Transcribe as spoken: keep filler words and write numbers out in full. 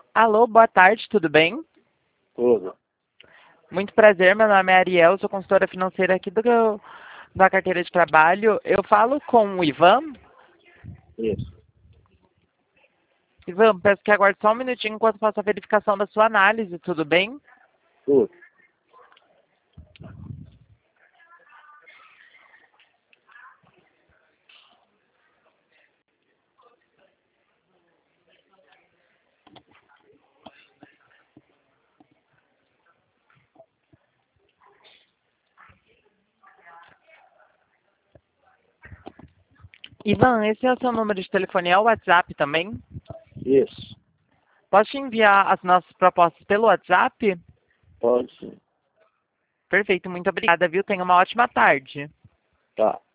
Alô, boa tarde, tudo bem? Tudo. Muito prazer, meu nome é Ariel, sou consultora financeira aqui do, da carteira de trabalho. Eu falo com o Ivan. Isso. Ivan, peço que aguarde só um minutinho enquanto faço a verificação da sua análise, tudo bem? Tudo. Ivan, esse é o seu número de telefone, é o WhatsApp também? Isso. Posso te enviar as nossas propostas pelo WhatsApp? Pode sim. Perfeito, muito obrigada, viu? Tenha uma ótima tarde. Tá.